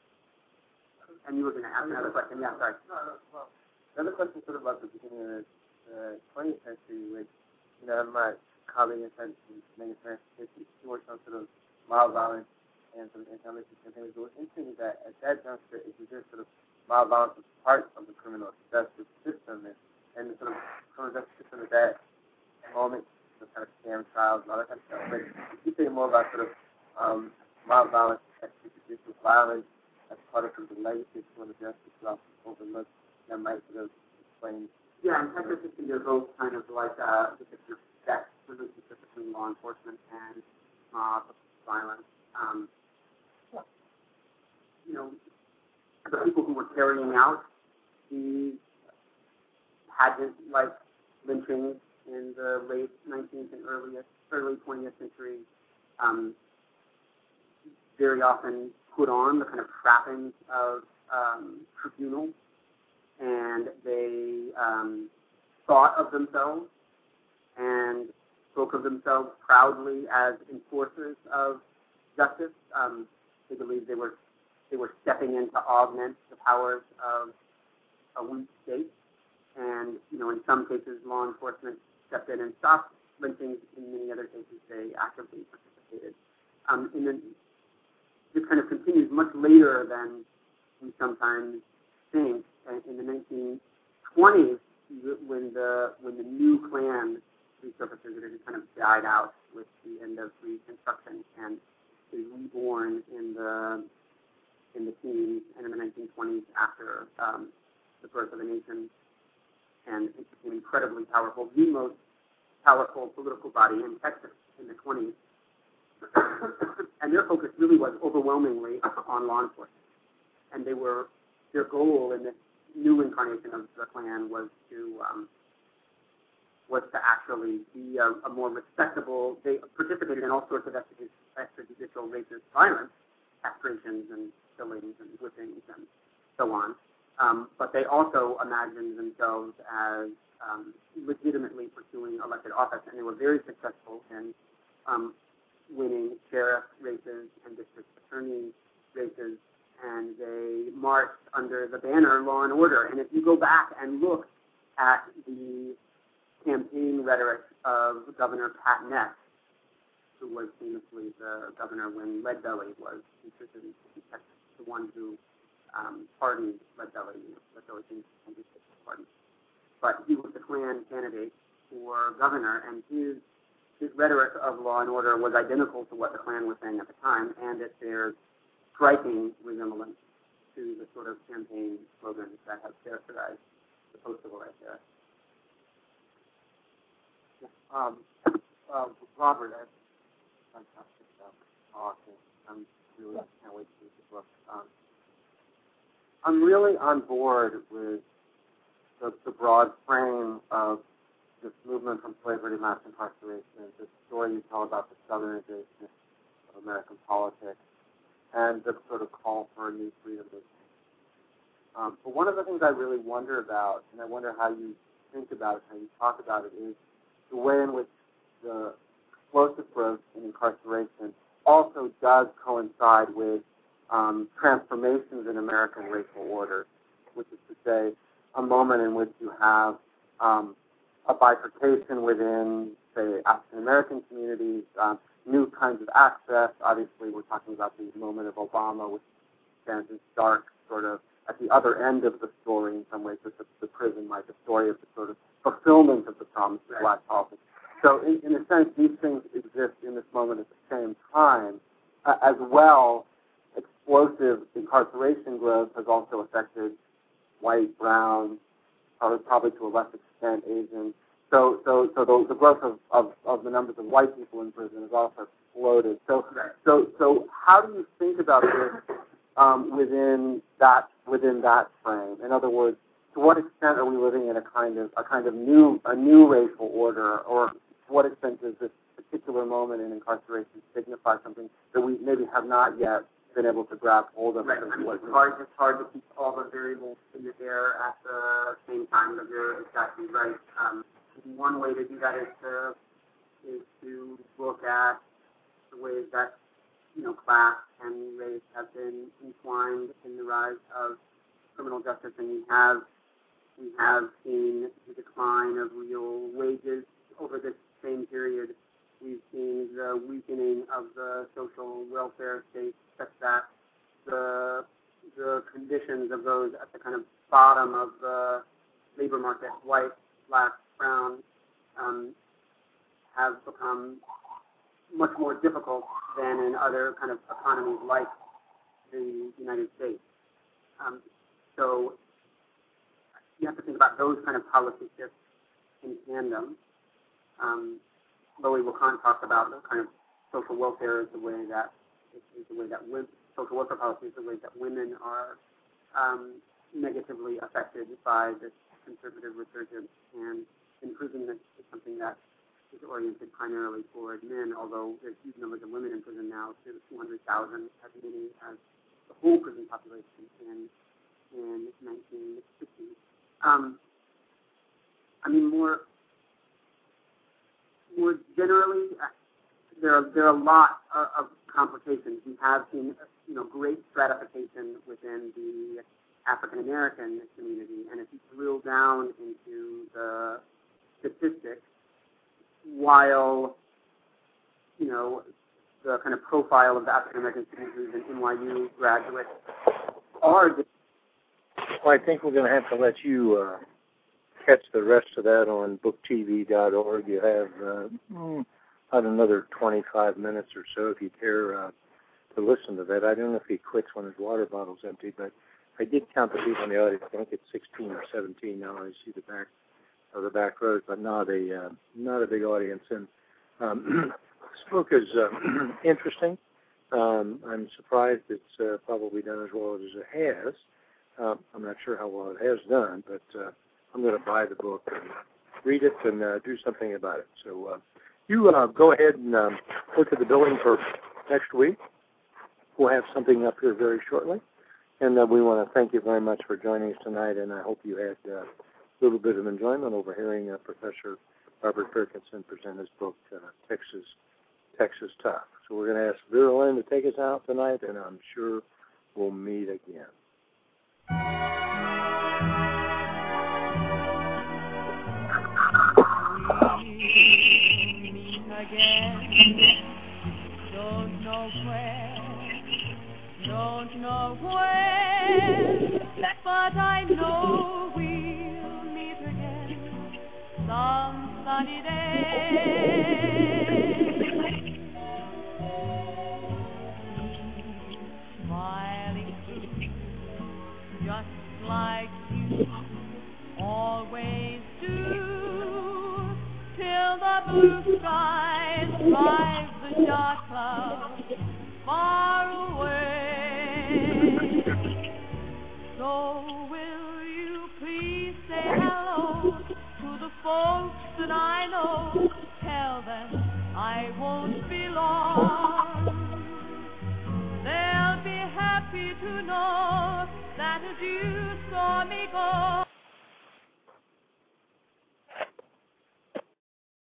And you were going to ask another question. Yeah, sorry. No, no, well, another question sort of about the beginning of the twentieth century, which, you know, my colleague in Megan Francis, she worked on sort of mild violence and sort of anti-racist campaigns. But what's interesting is that at that juncture, it was just sort of mild violence was part of the criminal justice system, and, and the sort of criminal justice system at that moment, the kind of scam trials and all that kind of stuff. But if you say more about sort of um, mild violence, extrajudicial violence, as part of the legacy of criminal justice, you often overlooked, that might sort of explain. Yeah, in Texas, they're both kind of like uh, the picture of sex relationship between law enforcement and mob violence. Um, you know, the people who were carrying out the pageant-like lynchings in the late nineteenth and earliest, early twentieth century um, very often put on the kind of trappings of um, tribunal, and they um, thought of themselves and spoke of themselves proudly as enforcers of justice. Um, they believed they were they were stepping in to augment the powers of a weak state, and you know, in some cases, law enforcement stepped in and stopped lynchings. In many other cases, they actively participated. Um, in the This kind of continues much later than we sometimes think. In the nineteen twenties, when the when the new Klan resurfaces, it had kind of died out with the end of Reconstruction and is reborn in the in the teens and in the nineteen twenties after um, the birth of the nation, and it became incredibly powerful, the most powerful political body in Texas in the twenties. And their focus really was overwhelmingly on law enforcement. And they were, their goal in this new incarnation of the Klan was to um, was to actually be a, a more respectable. They participated in all sorts of extrajudicial racist violence, castrations and killings and whippings and so on. Um, but they also imagined themselves as um, legitimately pursuing elected office, and they were very successful in um, winning sheriff races and district attorney races, and they marched under the banner Law and Order. And if you go back and look at the campaign rhetoric of Governor Pat Ness, who was famously the governor when Lead Belly was imprisoned in Texas, the one who um, pardoned Lead Belly. Lead Belly didn't get pardoned. But he was the Klan candidate for governor, and his his rhetoric of law and order was identical to what the Klan was saying at the time, and it bears striking resemblance to the sort of campaign slogans that have characterized the post-civil rights era. Um, uh, Robert, that's fantastic talk, and I'm really can't wait to read the book. Um, I'm really on board with the, the broad frame of this movement from slavery to mass incarceration, this story you tell about the southernization of American politics, and the sort of call for a new freedom movement. Um, but one of the things I really wonder about, and I wonder how you think about it, how you talk about it, is the way in which the explosive growth in incarceration also does coincide with um, transformations in American racial order, which is to say, a moment in which you have um, a bifurcation within, say, African-American communities, um, new kinds of access. Obviously, we're talking about the moment of Obama, which stands in stark sort of at the other end of the story in some ways, with the, the prison, like the story of the sort of fulfillment of the promise of black politics. So in, in a sense, these things exist in this moment at the same time. Uh, as well, explosive incarceration growth has also affected white, brown, probably, probably to a less extent Asian. So so, so the, the growth of, of, of the numbers of white people in prison has also exploded. So so so how do you think about this um, within that within that frame? In other words, to what extent are we living in a kind of a kind of new a new racial order, or to what extent does this particular moment in incarceration signify something that we maybe have not yet been able to grab hold of? Right. I mean, it's hard, it's hard to keep all the variables in the air at the same time, but you're exactly right. Um, one way to do that is to is to look at the ways that, you know, class and race have been entwined in the rise of criminal justice, and we have we have seen the decline of real wages over this same period. We've seen the weakening of the social welfare state, such that the the conditions of those at the kind of bottom of the labor market, white, black, brown, um, have become much more difficult than in other kind of economies like the United States. Um, so you have to think about those kind of policy shifts in tandem. Um, Loie Wacquant talked about the kind of social welfare is the way that is the way that women, social welfare policy is the way that women are um, negatively affected by this conservative resurgence, and imprisonment is something that is oriented primarily toward men, although there's huge numbers of women in prison now, to two hundred thousand, as many as the whole prison population in in nineteen sixty. Um, I mean, more more generally, uh, there are there are a lot of, of complications. We have seen, you know, great stratification within the African American community, and if you drill down into the statistics, while, you know, the kind of profile of the African American students and N Y U graduates are. Well, I think we're going to have to let you uh, catch the rest of that on book T V dot org. You have uh, about another twenty-five minutes or so if you care uh, to listen to that. I don't know if he quits when his water bottle's empty, but I did count the people in the audience. I think it's sixteen or seventeen now. I see the back of the back rows, but not a uh, not a big audience. And um, this book is uh, interesting. Um, I'm surprised it's uh, probably done as well as it has. Um, I'm not sure how well it has done, but uh, I'm going to buy the book and read it and uh, do something about it. So uh, you uh, go ahead and um, look at the billing for next week. We'll have something up here very shortly. And uh, we want to thank you very much for joining us tonight, and I hope you had uh, a little bit of enjoyment over hearing uh, Professor Robert Perkinson present his book, uh, Texas Texas Tough. So we're going to ask Vera Lynn to take us out tonight, and I'm sure we'll meet again. Again. know where, don't know when, but I know we'll meet again some sunny day. Smiling through, just like you always do, till the blue skies drive the dark clouds far away. So will you please say hello to the folks that I know? Tell them I won't be long. They'll be happy to know that as you saw me go,